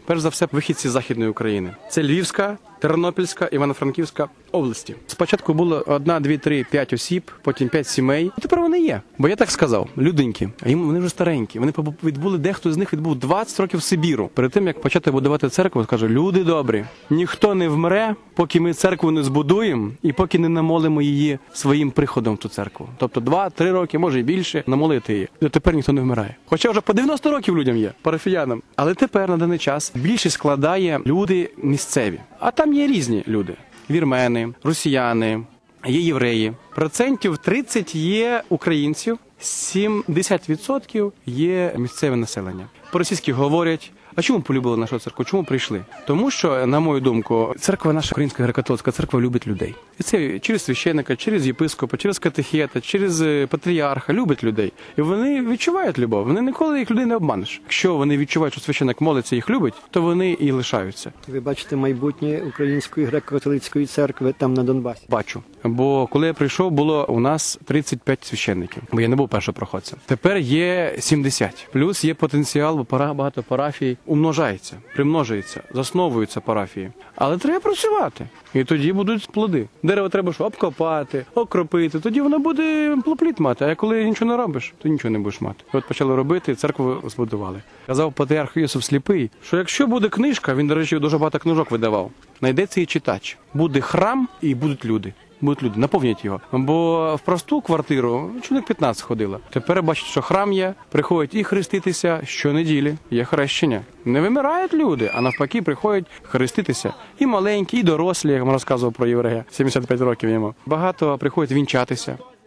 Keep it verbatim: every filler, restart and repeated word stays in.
Перш за все, вихідці з Західної України. Це Львівська, Тернопільська, Івано-Франківська області. Спочатку було одна, дві, три, п'ять осіб, потім п'ять сімей. І тепер вони є. Бо я так сказав, люденьки, а їм вони вже старенькі. Вони відбули, дехто з них відбув двадцять років в Сибіру. Перед тим, як почати будувати церкву, скажу, люди добрі, ніхто не вмре, поки ми церкву не збудуємо і поки не намолимо її своїм приходом в ту церкву. Тобто два-три роки, може і більше, намолити її. І тепер ніхто не вмирає. Хоча вже по дев'яносто років людям є, парафіянам. Але тепер, на даний час, більшість складає люди місцеві. А там є різні люди. Вірмени, росіяни, є євреї. Процентів тридцять є українців, сімдесят відсотків є місцеве населення. По-російськи говорять. А чому полюбили нашу церкву? Чому прийшли? Тому що, на мою думку, церква наша, Українська греко-католицька церква, любить людей. І це через священника, через єпископа, через катехета, через патріарха любить людей. І вони відчувають любов. Вони ніколи їх людей не обманеш. Якщо вони відчувають, що священик молиться, їх любить, то вони і лишаються. Ви бачите майбутнє Української греко-католицької церкви там на Донбасі? Бачу. Бо коли я прийшов, було у нас тридцять п'ять священників, бо я не був першопроходцем. Тепер є сімдесят. Плюс є потенціал, бо пора багато парафій умножається, примножується, засновуються парафії. Але треба працювати. І тоді будуть плоди. Дерево треба що? Обкопати, окропити. Тоді воно буде плопліт мати. А коли нічого не робиш, то нічого не будеш мати. І от почали робити, церкву збудували. Казав патріарх Йосиф Сліпий, що якщо буде книжка, він, до речі, дуже багато книжок видавав, знайдеться і читач. Буде храм і будуть люди. Будуть люди, наповнять його. Бо в просту квартиру чоловік п'ятнадцять ходило. Тепер бачать, що храм є, приходять і хреститися щонеділі. Є хрещення. Не вимирають люди, а навпаки приходять хреститися. І маленькі, і дорослі, як я розказував про єврея, сімдесят п'ять років йому. Багато приходять вінчатися.